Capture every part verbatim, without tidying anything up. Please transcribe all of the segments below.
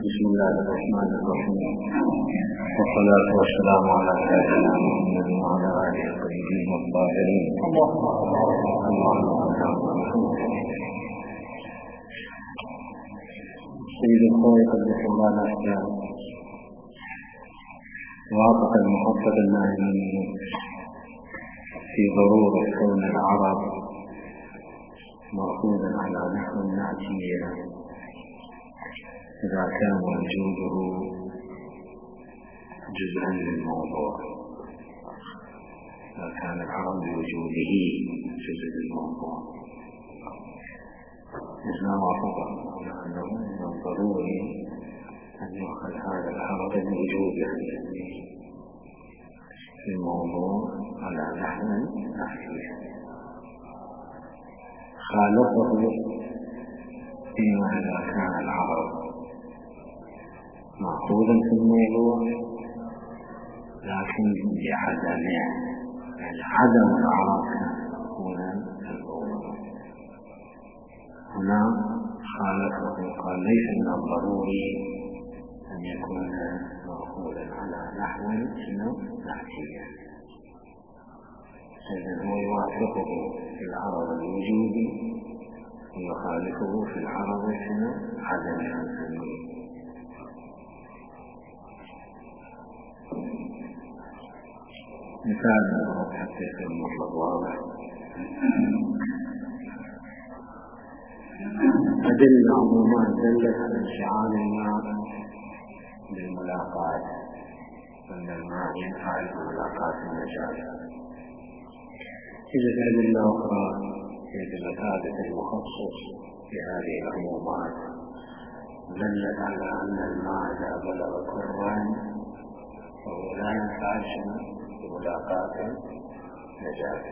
بسم الله الرحمن الرحيم، والصلاة والسلام على سيدنا محمد وعلى آله الطيبين الطاهرين. سيد الخوي قدس الله الأحكام وافق المحقق الناهي في ضرورة كون العرب مرفوضا على نحو نأتيه إذا كان وجوده جزءا للموضوع، إذا كان العرب بوجوده جزء للموضوع. إذا وافق على أنه من الضروري أن يؤخذ هذا العرب بوجوده في الموضوع على نحو نحوه، خالفه فيما إذا كان العرب مأخوذا في الموضوع لكن بعدمه، يعني عدم العرب مأخوذا في الموضوع. هنا خالفه قال ليس من الضروري أن يكون مأخوذا على نحو نحوية، إذن هو يوافقه في العرب الوجودي ويخالفه في العرب عدم الوجود. مثال حتى يكون المطلب واضح: أدلة عمومات دلت على انشعال الماء بالملاقات، أن الماء ينفعل بملاقات النجاسة. إذا أدلة أخرى يجب ثابت المخصص في هذه العمومات دلت على أن الماء إذا بلغ كرا فهو لا ينفعل بملاقات النجاسة.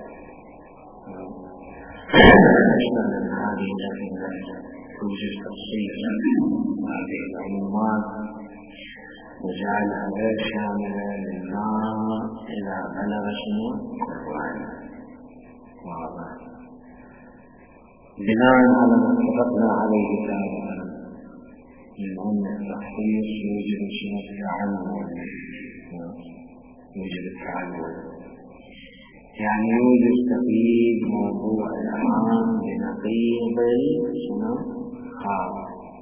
أشمل أن هذه الأدلة توجد تفصيل هذه العمومات وجعلها غير شاملة للماء إذا بلغ شنو كران. واضح. بناء على ما اتفقنا عليه سابقا من أن التخصيص يوجد شنو التعلم، يوجد التعلم يعني يوجد تقييد موضوع العام بنقيض شنو خاص،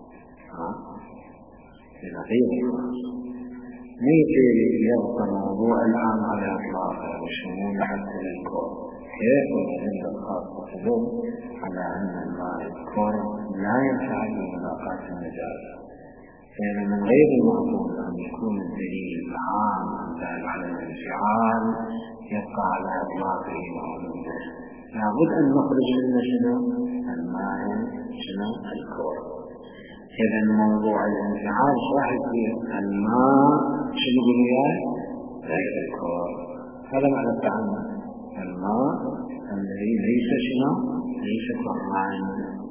بنقيض الخاص. ممكن يبقى موضوع العام على إطلاقه وشمول حتى للكون، كيف الأدلة الخاصة تدل على أن الماء الكون لا ينفعل بملاقات النجاسة، يعني من غير المعقول أن يكون الدليل العام دال على الانفعال يبقى على إطلاقه موجودا. لابد أن نخرج منه شنو الماء شنو الكون. إذا موضوع الانفعال صاحب الماء شنو بالوياه غير الكون، هذا معنى التعمد. الماء الذي ليس شنو ليس كران.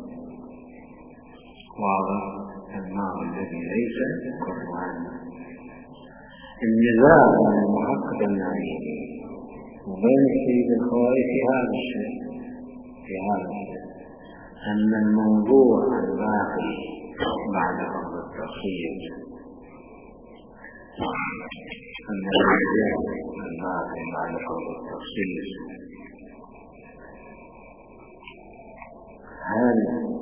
واضح. الماء الذي ليس كران. النزاع بين المحقق النعيم وبين السيد الخوي في هذا الشيء في هذا الشيء أن الموضوع الباقي بعد فرض التخصيص أن الموضوع الباقي بعد فرض التخصيص هل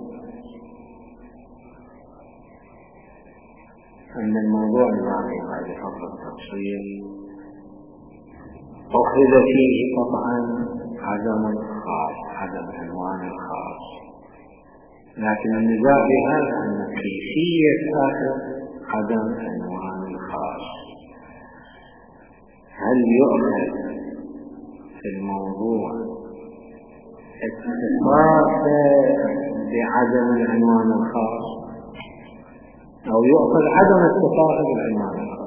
أن الموضوع الباقي بعد فرض التخصيص أخذ فيه قطعا عدم الخاص، عدم عنوان الخاص، لكن النزاع في هذا أن كيفية أخذ عدم عنوان الخاص. هل يؤخذ في الموضوع اتصاف بعدم العنوان الخاص أو يؤخذ عدم اتصاف بالعنوان الخاص؟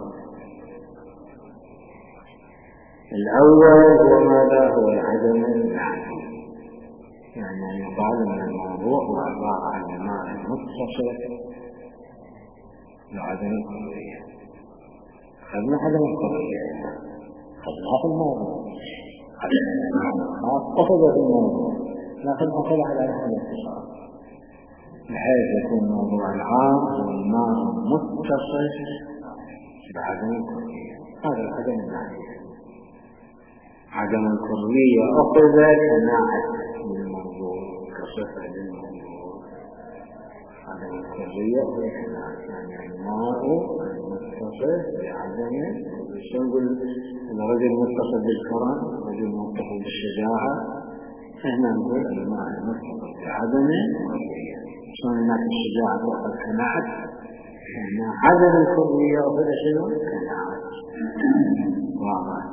الأول هو ماذا؟ هو العدم المعنوي، يعني أن يقال أن الموضوع هو عبارة عن الماء المتصل بعدم القضية. خذنا عدم القضية خذناه في الموضوع، عدم المعنى الخاص أخذ في الموضوع لكن أخذ على نحو الاتصال. بحيث يكون موضوع العام هو الماء متصل بعدم الكلية. هذا العدم الناحية. عدم الكلية أخذ كناعة للموضوع كصفة للموضوع. عدم الكلية هو كناعة، يعني الماء المتصل بعدم الكلية. نقول الرجل متصل بالكرم، الرجل متصل بالشجاعة، هنا نقول الماء المتصل بعدم الكلية. شلون هناك الشجاعة تأخذ كناعة، هنا عدم الكلية أخذ شنو؟ كناعة. واضح.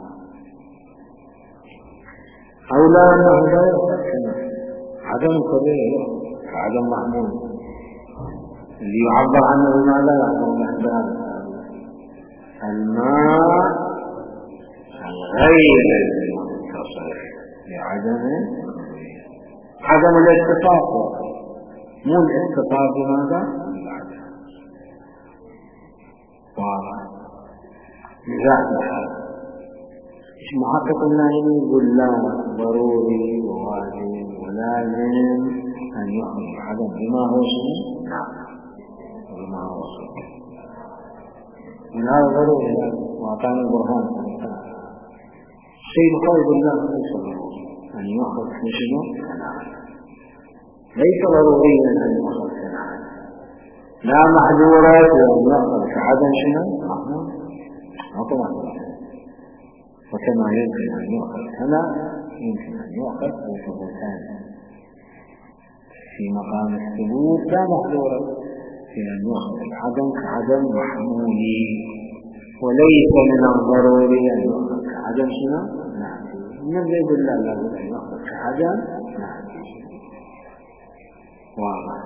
أو لا أنه لا يأخذ كناعة. عدم الكلية عدم محمول اللي يعبر عنه بما لا يعبر الأحباب. الماء غير المتصل بعدم الكلية. عدم الاتصاف، مو الاتصاف بماذا؟ بالعدم. واضح. لذلك ايش محقق الناهي يقول لا ضروري وواجب ولازم ان يخرج العدم بما هو شيء نعم بما هو شيء. من هذا ضروري واعطانا البرهان شيء قول الله ليس ضروري ان يخرج من شنو؟ نعم. ليس ضروريا ان يخرج نعم. لا محظورات ان يخرج كعدم شنو؟ محظور. أطلع. وكما يمكن أن يؤخذ هنا يمكن أن يؤخذ بثبوتان في مقام الثبوت لا محظورة في أن يؤخذ العدم كعدم محمولي، وليس من الضروري أن يؤخذ كعدم شنو؟ نعم. من يقول لا لابد أن يؤخذ كعدم نعم. واضح.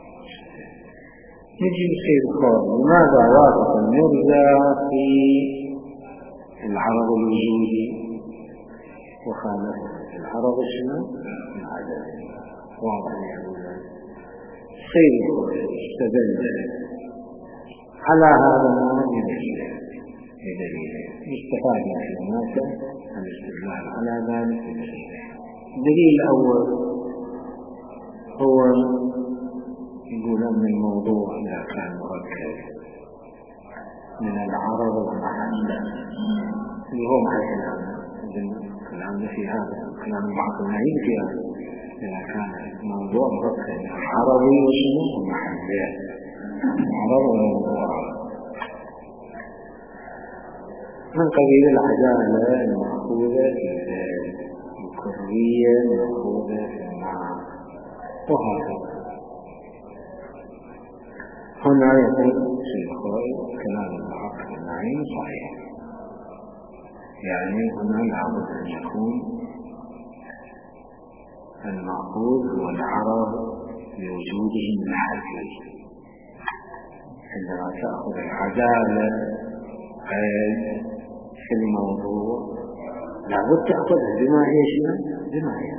نجي بشيء الخوض. لماذا وافق المرجع في العرض الوجودي وخالفه في العرض شنو؟ العدم. واضح يقول شيء الخوض استدل على هذا النوع بدليل بدليل استفاد في هناك الاستدلال على ذلك بدليل. الدليل الأول هو يقول أن الموضوع إذا كان مركب من العرض والمحل اللي هو محل الكلام في هذا الكلام بعض النعيم في هذا إذا كان الموضوع مركب من العرض وشنو والمحل العرض والموضوع من قبيل العدالة المأخوذة في ذلك الكرية المأخوذة في المعنى وهكذا. هنا يقول شيخ كلام الحق النعيم صحيح، يعني هنا لابد أن يكون المأخوذ هو العرض بوجوده المحلي. عندما تأخذ العدالة في الموضوع لابد تأخذها بما هي شنو؟ بما هي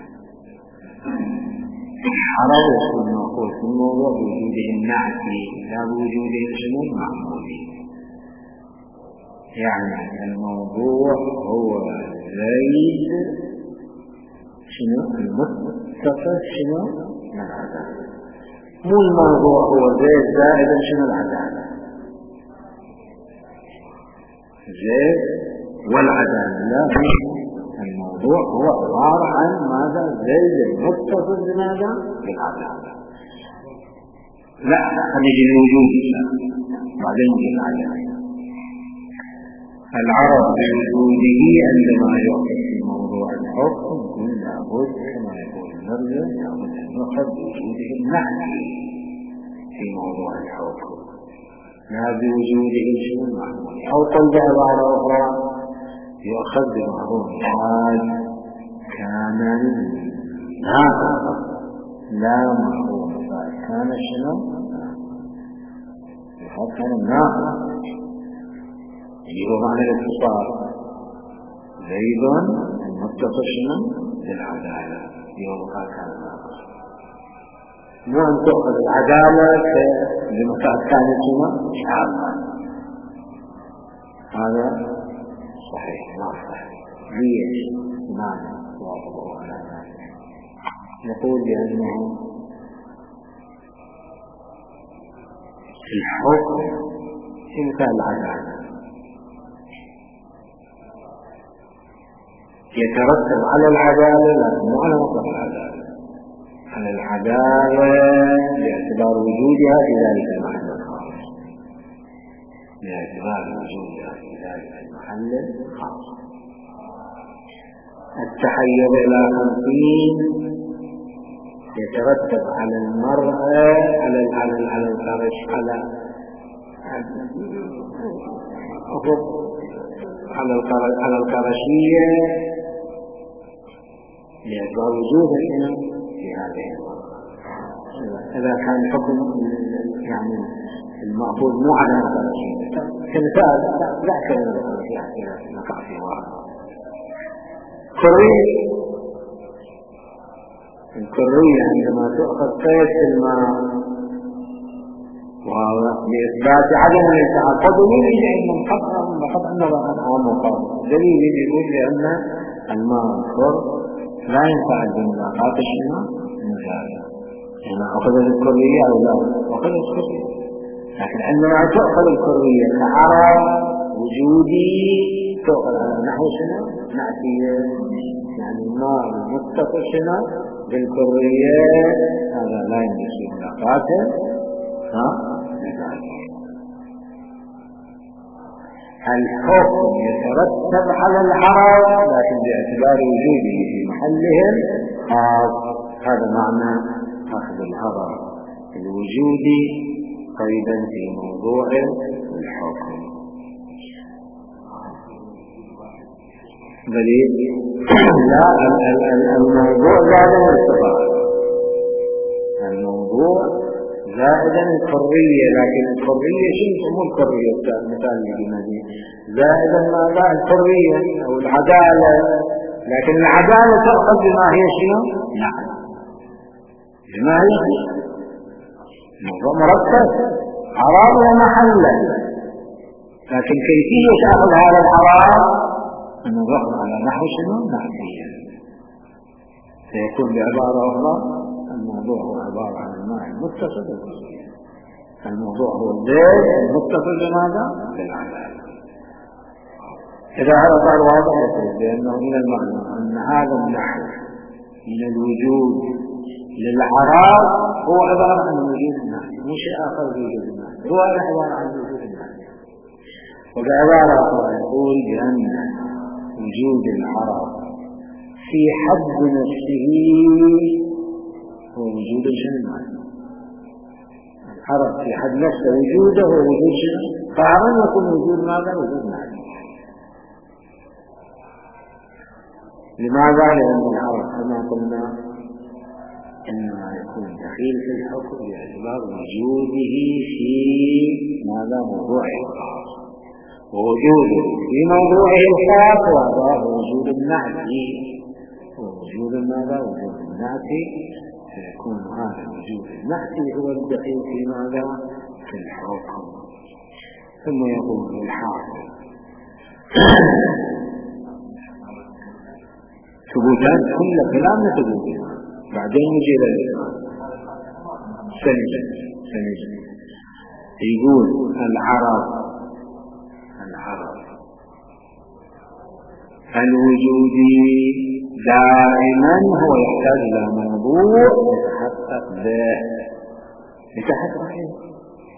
العرض يكون مأخوذ في الموضوع بوجوده النعتي لا بوجوده شنو المعمولي. يعني الموضوع هو زيد شنو المتصل شنو من العدالة، مو الموضوع هو زيد زائد شنو العدالة. زيد والعدالة لا، الموضوع هو عبارة عن ماذا؟ زيد المتصل بماذا؟ بالعدالة. لا خليجي الوجود بعدين نجي العدالة. العرض بوجوده عندما يؤخذ في موضوع الحكم يقول لابد كما يقول المرجع لابد أن يؤخذ بوجوده النحوي في موضوع الحكم لا بوجوده شيء معمولي. أو قل بعبارة أخرى يؤخذ بما هو الحال كان ناقصا لا مفهوم كان شنو؟ يؤخذ كان ناقصا يجب معنى الاتصال زيد المتصل شنو؟ بالعدالة يبقى كان ناقصا. مو أن تأخذ العدالة لمكان كانت شنو؟ شعبا. هذا صحيح ما صحيح. ليش؟ معنى واضح على ذلك. نقول بأنه الحكم في مثال العدالة يترتب على العدالة لكن مو على مطلق العدالة، على العدالة باعتبار وجودها في ذلك المحل الخاص، باعتبار وجودها في ذلك المحل الخاص. التحيز إلى خمسين يترتب على المرأة على على على الفرش على على على القرشية باعتبار وجودها في هذه المرأة. إذا كان حكم يعني المأخوذ مو على القرشية كمثال لا كلمة القرشية نقع في واحد كرية. الكرية عندما تؤخذ قيد الماء وبإثبات عدم الالتحاق فدليل أن منقطع منقطع النظر عنه مقام دليل يقول لأن الماء الكر لا ينفع بالملاقات الشماء مجازا، يعني أخذت الكرية أو لا أخذت الكرية، لكن عندما تؤخذ الكرية كعرض وجودي تؤخذ على نحو شنو نأتي يعني الماء المتصل شنو بالكرية هذا لا يمكن ملاقاته ها لذلك. الحكم يترتب على العرض لكن باعتبار وجوده في محلهم خاص. هذا معنى أخذ العرض الوجودي قيدا في موضوع الحكم. دليل لا الموضوع زائدا الصفات، الموضوع زائدا الحرية، لكن الحرية شنو يسمون الحرية مثال الجنادي زائدا ماذا الحرية أو العدالة، لكن العدالة تأخذ بما هي شنو نعم بما هي موضوع مرتب حرام ومحلا، لكن كيفية تأخذ هذا الحرام أنه يأخذ على نحو شنو نحوية، سيكون بعبارة أخرى الموضوع هو عبارة عن الماء المتصل بالكرية، الموضوع هو الزيت المتصل بماذا بالعدالة. إذا هذا صار واضح يقول بأنه من المعنى أن هذا النحو من الوجود للعراض هو عبارة عن وجود النحو مو شيء آخر بوجود النحو، هو عبارة عن وجود النحو. وبعبارة أخرى يقول بأن وجود العرض في حد نفسه هو وجود الجنة، العرض في حد نفسه وجوده هو وجود شنو؟ فعلا يكون وجود ماذا؟ وجود نعم. لماذا؟ لأن العرض كما قلنا إنما يكون دخيل في الحكم باعتبار وجوده في ماذا؟ موضوعه الخاص، ووجوده في موضوعه الخاص وهذا وجود النعت، ووجود ماذا؟ وجود النعت، فيكون هذا وجود النعت هو الدخيل في ماذا؟ في الحكم. ثم يقول الحاصل ثبوتات كل كلام ثبوتات بعدين نجي للإسلام سنجد سنجد يقول العرب العرب الوجودي دائما هو يحتاج إلى موضوع يتحقق به يتحقق به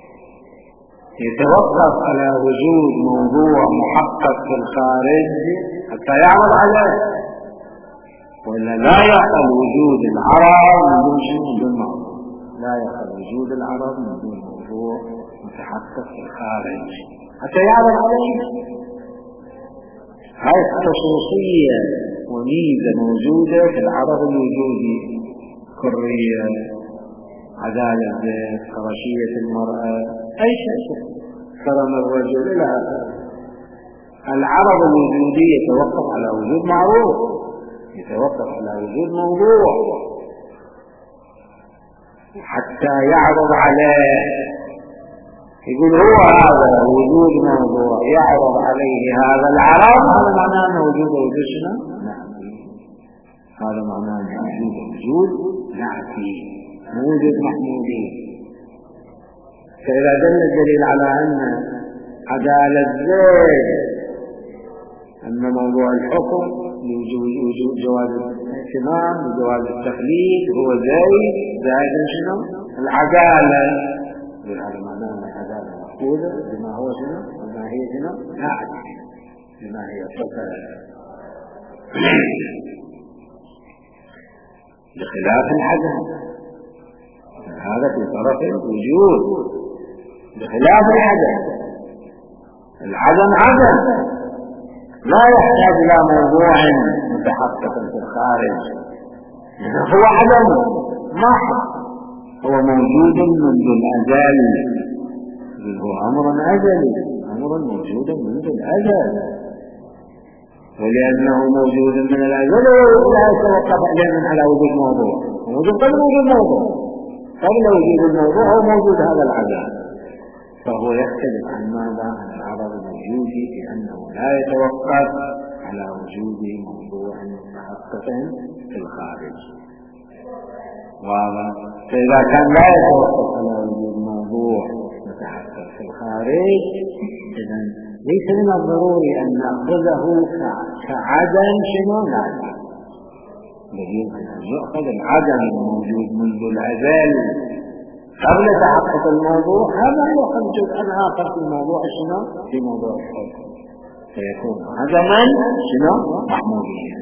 يتوقف على وجود موضوع محقق في الخارج حتى يعمل عليه، وإلا لا يحصل وجود العرب من دون شيء من دون موضوع، لا يحصل وجود العرب من دون موضوع متحقق في الخارج حتى يعمل عليه. هذه خصوصية وميزة موجودة في العرب الوجودي، كرية، عدالة الزيت، فراشية المرأة، أي شيء، كرم الرجل إلى آخره. العرب الوجودي يتوقف على وجود معروف، يتوقف على وجود موضوع حتى يعرض عليه، يقول هو هذا وجود موضوع يعرض عليه هذا العرض، هذا معناه أنه وجود وجود شنو؟ نعفي. هذا معناه أنه وجود وجود نعفي، وجود محمودي. فإذا دل الدليل على أن عدالة زيد أن موضوع الحكم لوجود جواز الاهتمام وجواز التقليد هو زيد زائد شنو العدالة، هذا معناه أن العدالة مأخوذة بما هو شنو بما هي شنو ناعم بما هي صفة، بخلاف العدم هذا في طرف الوجود، بخلاف العدم العدم عدم لا يحتاج إلى موضوع متحقق في الخارج، هو عدم محض، هو موجود منذ الأزل، هو أمر أزلي، أمر موجود منذ الأزل، ولأنه موجود من الأزل لا يتوقف عليه على وجود موضوع، موجود قبل وجود موضوع، قبل وجود الموضوع هو موجود هذا العدم، فهو يختلف عن ماذا عن العرض الوجودي لأنه لا يتوقف على وجود موضوع متحقق في الخارج. فإذا كان لا يتوقف على وجود موضوع متحقق في الخارج إذن ليس من الضروري أن نأخذه كعدم شنو نعلم، بل يمكن أن يأخذ العدم الموجود منذ الأزل قبل تحقق الموضوع، هذا يأخذ جزءا آخر في الموضوع شنو في موضوع الحكم، فيكون عدما شنو محموديا.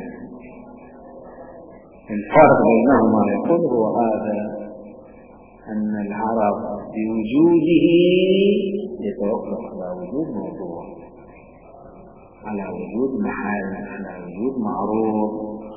الفرق بينهما يكون هو هذا أن العرب بوجوده يتوقف على وجود موضوع، على وجود محل، على وجود معروض،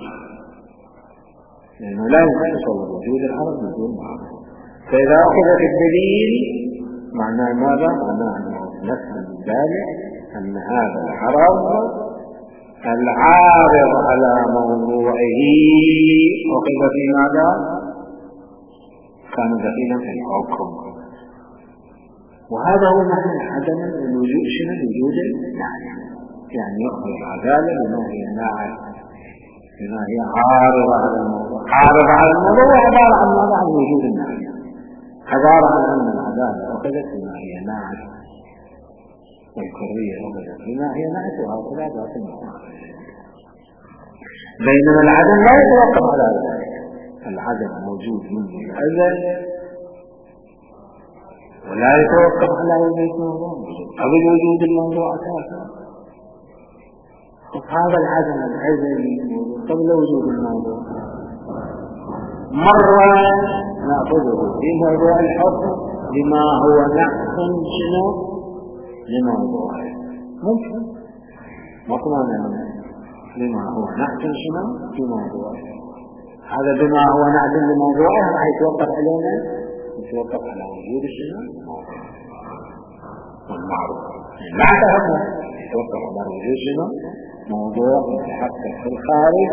لأنه لا يمكن تصور وجود العرب من دون معروض. فإذا أخذت الدليل معناه ماذا؟ معناه أنه نفهم ذلك أن هذا العرض العارض على موضوعه أخذ في ماذا؟ كان دخيلا في الحكم، وهذا هو معنى عدم الوجود شنو الوجود الناعم، يعني يأخذ العدالة بما هي ناعم بما هي عارضة على الموضوع، عارضة على الموضوع عبارة عن ماذا؟ عن وجود الناعم، عبارة عن أن العدالة أخذت بما هي ناعم والكرية أخذت بما هي ناعم وهكذا ذات الموضوع، بينما العدم لا يتوقف على ذلك، العدم موجود منذ الأزل ولا يتوقف على وجود موضوع قبل وجود الموضوع أساسا، هذا العدم الأزلي قبل وجود الموضوع مرة نأخذه في موضوع الحكم بما هو نقص شنو لموضوعه، ممكن مطمئنا بما هو نقص شنو في موضوعه، هذا بما هو نقص لموضوعه راح يتوقف علينا، يتوقف على وجود شنو والمعروف، لا تهمه يتوقف على وجود شنو موضوع متحقق في الخارج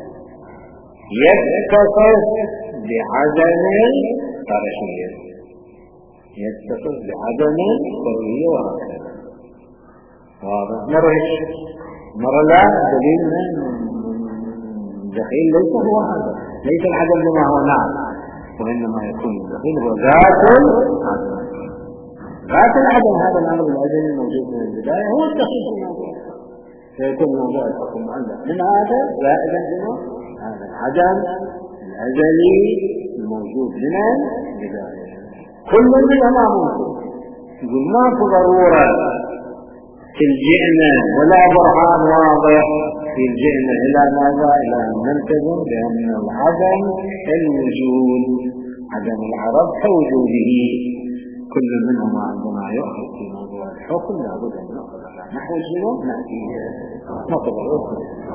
يتصف بعدم الطرحية، يتصف بعدم الحرية وهكذا. واضح؟ مرة مرة لا دليل من دخيل ليس هو هذا، ليس العدم بما هو نعم، وإنما يكون الدخيل هو ذات العدم، ذات العدم. هذا الأمر العدم الموجود من البداية هو الدخيل في الموضوع، فيكون موضوع الحكم معلق من هذا زائدا منه هذا العدم الأزلي الموجود من البداية، كل منهما موجود. يقول ما في ضرورة تلجئنا ولا برهان واضح تلجئنا إلى ماذا؟ إلى أن نلتزم بأن العدم الوجود، عدم العرب كوجوده، كل منهما عندما يؤخذ في موضوع الحكم لابد أن يؤخذ على نحو الجنوب نأتيه نقض الحكم.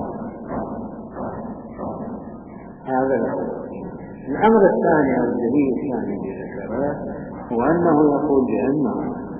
هذا الأمر الثاني أو الدليل الثاني بذكره هو أنه يقول بأنه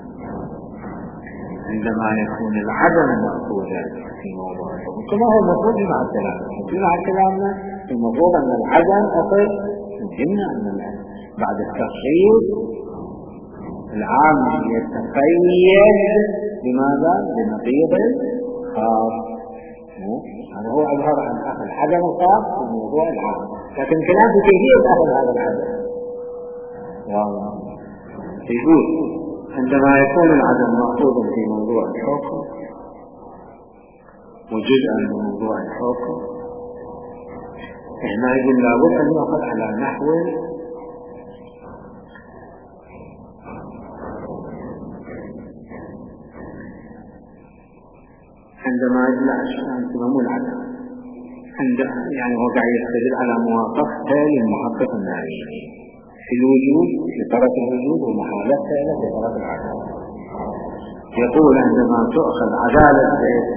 عندما يكون العدم مأخوذا في موضوع الحكم كما هو المفروض مع الكلام، مع كلامنا المفروض أن العدم أخذ يمكننا أن بعد التخصيص العام يتقيد بماذا؟ بنقيض خاص. هذا هو عبارة عن أخذ العدم الخاص في موضوع العام، لكن كلام في كيفية أخذ هذا العدم. واضح؟ يقول عندما يكون العدم مأخوذا في موضوع الحكم وجزءا من موضوع الحكم، حينئذ لابد أن يأخذ على نحو عندما لا تمام العدم عند يعني هو قاعد يستدل على مواقفته للمحقق الناري في الوجود في طرف الوجود ومحالفته له في طرف العدم. يقول عندما تؤخذ عدالة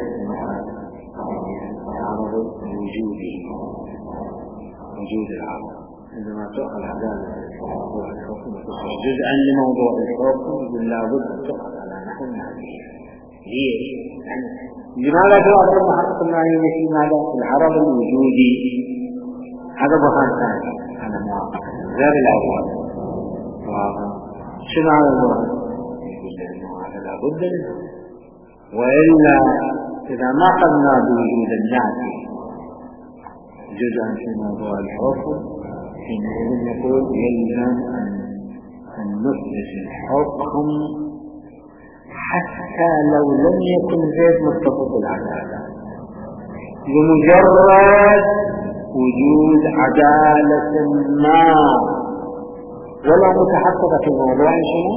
عرض وجوده وجود العرض، عندما تؤخذ عدالة موضوع الحكم جزءا لموضوع الحكم يقول لابد أن تؤخذ على نحو الناري. ليش؟ لماذا تؤخذ المحقق الناري في ماذا؟ في العرض الوجودي. هذا برهان ثاني على مواقف غير الأول. شنو هذا البرهان؟ يقول لأنه هذا لابد منه، وإلا إذا ما قلنا بوجود النافي جزءا في موضوع الحكم حينئذ نقول يلزم أن نثبت الحكم حتى لو لم يكن غير متفق العدالة، لمجرد وجود عدالة ما ولا متحققة في موضوع شنو؟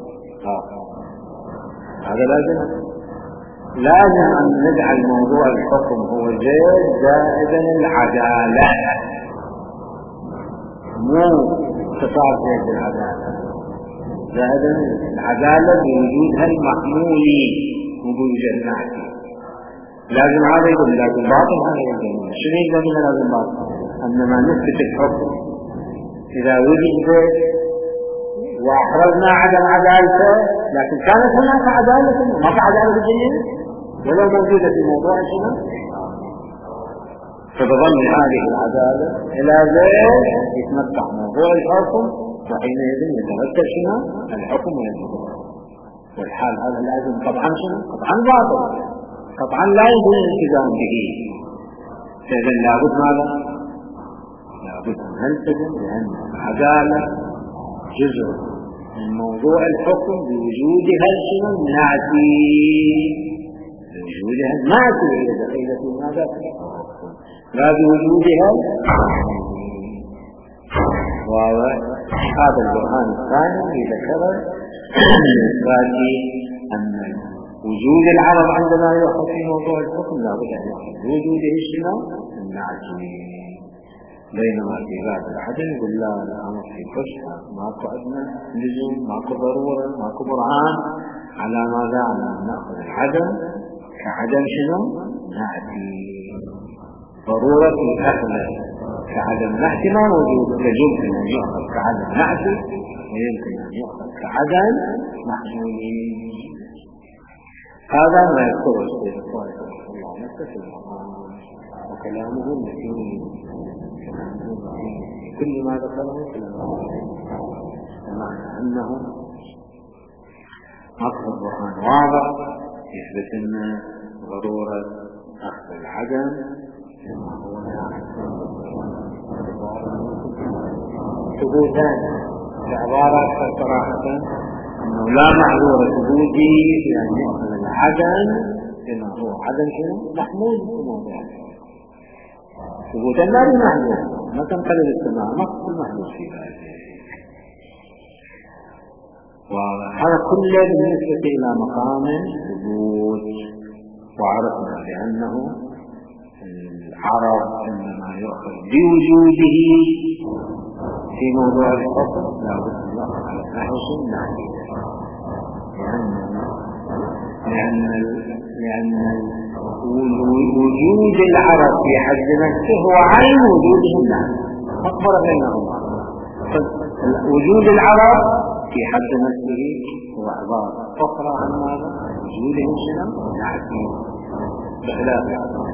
هذا لازم لازم أن نجعل موضوع الحكم هو زائد زائدا العدالة، مو اتصال زائد العدالة، زائدا العدالة بوجودها المحمولي وبوجود النعتي. لازم هذا يقول لازم باطل هذا يقول شنو يقول لنا لازم باطل؟ أنما نثبت الحكم إذا وجد وأحرزنا عدم عدالته، لكن كانت هناك عدالة ما في عدالة الدنيا ولو موجودة في موضوع شنو؟ فتظل هذه العدالة إلى ذلك يتمتع موضوع الحكم، وحينئذ يتمتع شنو؟ الحكم والحكم. والحال هذا لازم طبعا شنو؟ طبعا باطل، طبعا لا يكون الالتزام به. فإذا لابد ماذا؟ لابد أن نلتزم بأن العدالة جزء من موضوع الحكم بوجودها شنو؟ الناتي، بوجودها الناتي إذا دخل في ماذا؟ لا بوجودها. وهذا البرهان الثاني ذكر إثبات أن وجود العرض عندما يؤخذ في موضوع الحكم لا بد أن يؤخذ بوجوده شنو؟ الناتي. بينما في باب العدم يقول لا الأمر في فسحة، ماكو عندنا لزوم، ماكو ضرورة، ماكو برهان على ماذا؟ على أن نأخذ العدم كعدم شنو؟ نأتي. ضرورة الأخذ كعدم نأتي ما موجود، يجب أن يأخذ كعدم نأتي ويمكن أن يأخذ كعدم محمولي. هذا ما يذكره الشيخ صالح رحمه الله نفسه في القرآن، وكلامه متين كل ما ذكره في القرآن، بمعنى أنه أخذ القرآن واضح يثبت أن ضرورة أخذ العدم كما هو ثبوتان بعبارة صراحة أنه لا معذور ثبوتي بأن يأخذ العدم كما هو عدم شنو؟ محمول في موضوعه ثبوتا لا بمعنى ما تنقلب السماء نقص المحدود في ذلك. وهذا كله بالنسبة إلى مقام ثبوت. وعرفنا بأنه العرض عندما يؤخذ بوجوده في موضوع الحكم لا بد أن يأخذ على نحو النهي، لأن لأن وجود العرض في حد نفسه هو عين وجوده النهي، أكبر بينهما. وجود العرض في حد نفسه هو عبارة أخرى عن ماذا؟ وجوده شنو؟ نعتي، بخلاف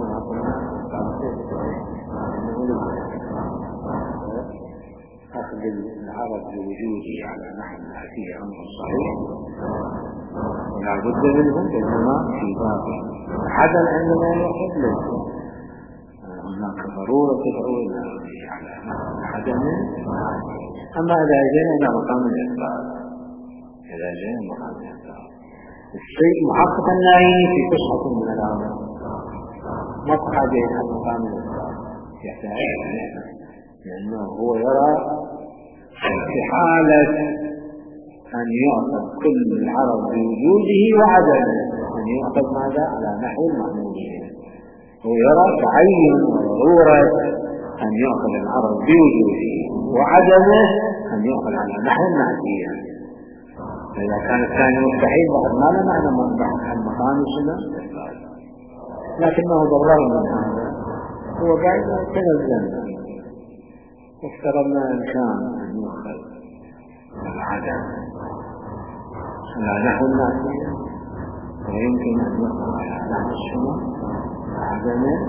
أخذ العرض بوجوده على نحو النعتي أمر صحيح ولا بد منه، بينما في باب عدم عندما يأخذ ليس هناك ضرورة تدعو إلى على عدم. أما إذا جئنا إلى مقام الإثبات إذا جاء مقام الإثبات. الشيء محقق النهي في فسحة من الأمر مقطع بين مقام الإثبات يحتاج لأنه هو يرى في حالة أن يعطى كل العرب بوجوده وعدمه أن يعطى ماذا على نحو المعمولين. هو يرى تعين وضرورة أن يعطى العرب بوجوده وعدمه أن يعطى على نحو المعدية. فإذا كان الثاني مستحيل بعد ما له معنى المقام السنة لكنه ضرر من هذا هو قاعد تنزلنا وافترضنا إن كان أن يؤخذ العدم على نحو المعدية ويمكن أن يؤخذ على نحو السنة عدمه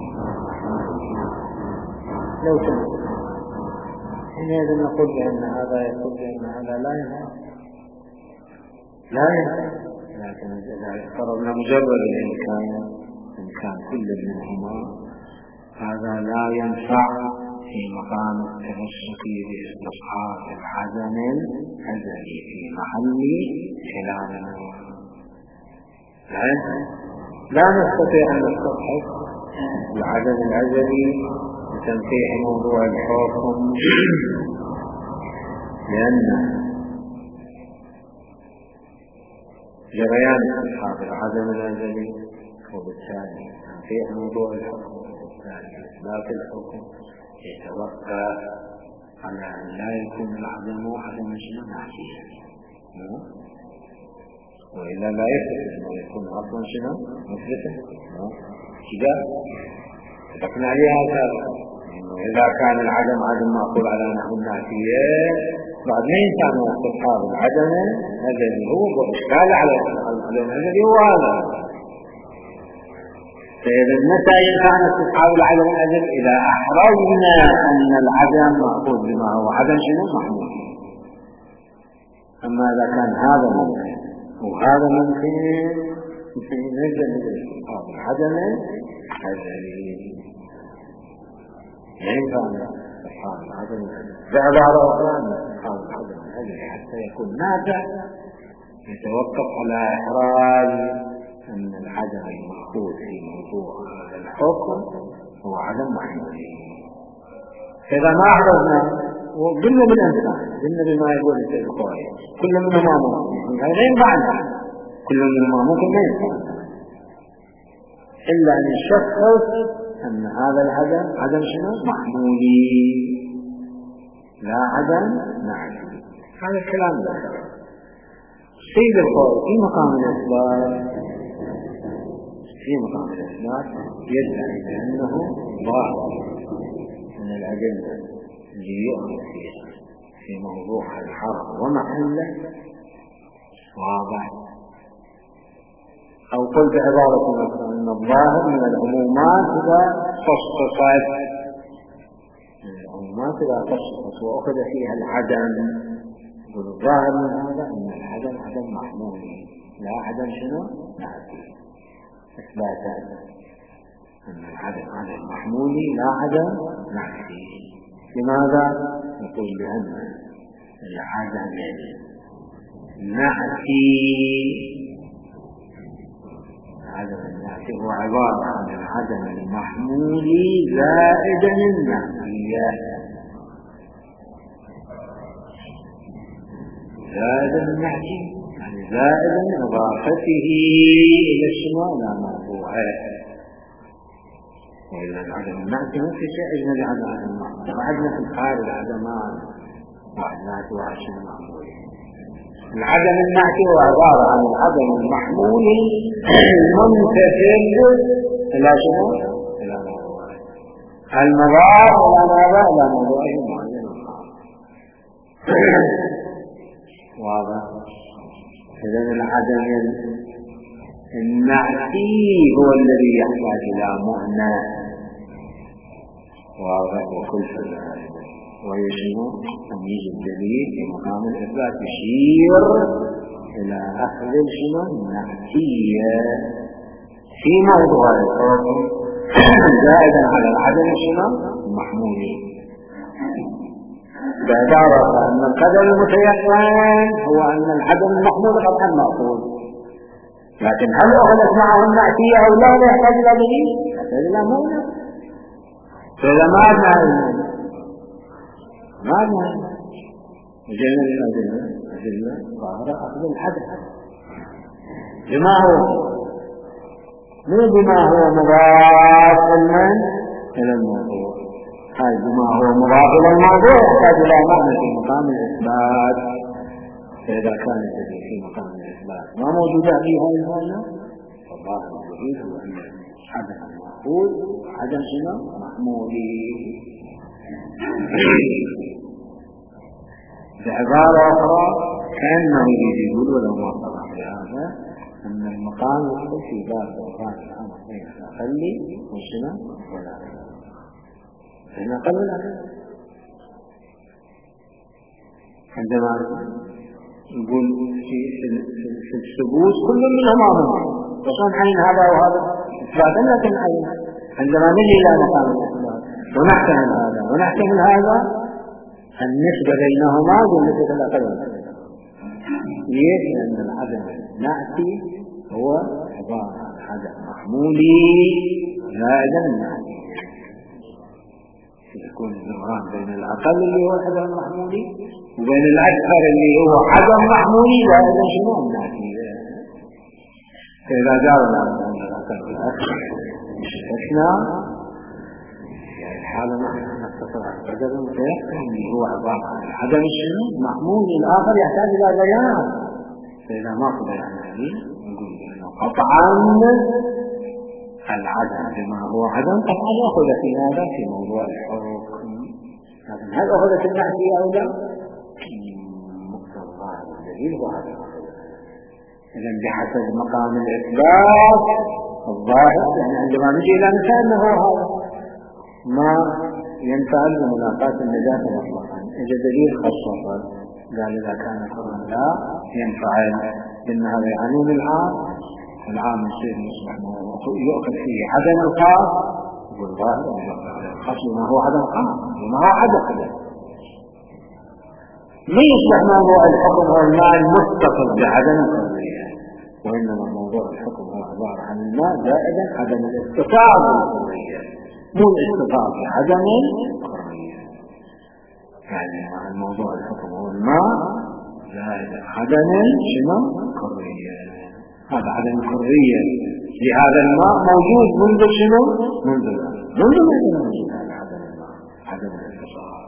لو تنزل حينئذ نقول بأن هذا يقول بأن هذا لا ينفع لا ينفع. لكن إذا افترضنا مجرد الإمكان إمكان كل منهما هذا لا ينفع في مقام التمسك باستصحاب العدم الأزلي في محل خلالنا. لا نستطيع أن نستصحب العدم الأزلي لتنفيذ موضوع الحكم لأن جريان استصحاب العدم الأزلي وبالتالي تنفيذ موضوع الحكم وبالتالي إثبات الحكم يتوقع على أن لا يكون العدم عدم شنو نعكيه وإلا لا يثبت أنه يكون أصلا شنو مثبته كذا اتفقنا عليها سابقا إنه إذا كان العدم عدم معقول على نحو النعكيه بعد ما ينفع استصحاب العدم الذي هو وإشكال على العدم الذي هو هذا. فإذا متى ينفع استصحاب العدم الأزل إذا أحرزنا أن العدم مأخوذ بما هو عدم شنو محمول. أما إذا كان هذا ممكن وهذا ممكن ننزل استصحاب العدم الأزلي لا ينفع استصحاب العدم الأزلي بعبارة أخرى استصحاب العدم الأزلي حتى يكون نافع يتوقف على إحراز أن العدم المأخوذ في موضوع هذا الحكم هو عدم محمول. إذا ما أحرزنا وقلنا بالإنسان قلنا بما يقول التلقائي كل منهما ممكن هذا لا ينفعنا كل منهما ممكن لا ينفعنا إلا أن يشخص أن هذا العدم عدم شنو محمولي لا عدم نعلم. هذا الكلام ده سيد القول في مقام الإثبات في مقام الإثبات يدعي بأنه ظاهر من الأدلة اللي يؤخذ فيها في موضوع الحرب ومحله واضح. أو قل بعبارة مثلا أن الظاهر من العمومات إذا خصصت العمومات إذا خصصت وأخذ فيها العدم والظاهر من هذا أن العدم عدم محمول لا عدم شنو نعطي إثباتا أن العدم عدم محمول لا عدم نعطي. لماذا؟ نقول بأن العدم نعطي عدم النعطي هو عبارة عن العدم المحمول زائدا النعطية زائدا النعطي يعني زائدا إضافته إلى السماء لا موضوعه. وإلا العدم النعطي ما في شيء أجنبي عن العدم المحمول وعدنا في الحال العدمان وعدنات وعشر معمولين. العدم النعطي هو عبارة عن العدم المحمول المنتسب إلى شنو؟ إلى موضوعه المضاف إلى ماذا؟ إلى موضوعه معين واضح. إذن العدم النعطي هو الذي يحتاج إلى معنى واضح وكل فلان ويجب أن يجي الدليل في مقام الإثبات يشير إلى أخذ شنو النعطية في موضوع الحكم زائدا على العدم شنو المحمول. بعبارة أن القدر المتيقن هو أن العدم المحمود قطعا مأخوذ، لكن هل أخذت معه النعتية أو لا؟ لا يحتاج إلى دليل، يحتاج إلى مولى. فإذا ما عندنا ما عندنا جينا للأدلة، أدلة ظاهرة أخذ الحدث بما هو مو بما هو مضاف إلى الموضوع، هاي بما هو مضاف إلى الموضوع يحتاج إلى معنى في مقام الإثبات. فإذا كان الدليل في مقام الإثبات ما موجودة في هذه المعنى فالظاهر الدليل هو أن عدم المأخوذ عدم شنو محمولي. بعبارة أخرى كأنه يقول ولو ما طلع بهذا أن المقام يدخل في باب أوقات الأمر بين الأقل والشنو والأقل، بين الأقل والأقل. عندما نقول في في الثبوت كل منهما منهم وصن عين هذا وهذا إثباتا لكن عين، عندما نجي إلى مقام الإثبات ونحتمل هذا ونحتمل هذا النسبة بينهما بالنسبة الأقل والأقل. ليش؟ لأن العدم النعتي هو عبارة عن عدم محمولي زائدا النعتي، يكون الدوران بين الأقل اللي هو العدم المحمولي وبين الأكثر اللي هو عدم محمولي زائدا شنو النعتي. فإذا جاءنا من الأقل والأكثر استثنى حالا نحن نتصل على العدم المتيقن اللي هو عبارة عن العدم الشنو محمول الآخر يحتاج إلى بيان. فإذا ما في بيان هذه نقول بأنه قطعا العدم بما هو عدم قطعا أخذ في هذا في موضوع الحكم، لكن هل أخذت النعتية أو لا؟ مقتضى الدليل هو هذا. إذا بحسب مقام الإثبات الظاهر يعني عندما نجي إلى مثال أنه هذا ما ينفعل بملاقاة النجاة مطلقا، إذا دليل خصص قال إذا كان كرها لا ينفعل إن هذا يعنون العام، العام يصير مصبح يؤخذ فيه عدم الخاص والظاهر الخاص ما هو عدم خاص وما هو عدم خاص. لا يصبح موضوع الحكم هو الماء المتصل بعدم الحرية، وإنما موضوع الحكم هو عبارة عن الماء زائدا عدم الاتصال بالحرية، مو الاستطاعة بعدم الحرية. يعني الموضوع الحكم هو الماء زائد عدم شنو الحرية. هذا عدم الحرية لهذا الماء موجود منذ شنو منذ منذ منذ موجود هذا عدم الماء عدم الاتصال،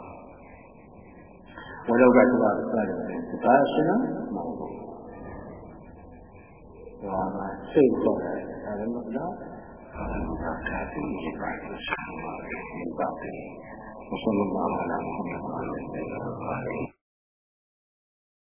ولو باعتبار الثالث الانتقاء شنو موضوع. وهذا شيء طبعا هذا المقدار هذا المقدار كافي يجب على الشيء الباقي. وصلى الله على محمد وعلى اله وصحبه.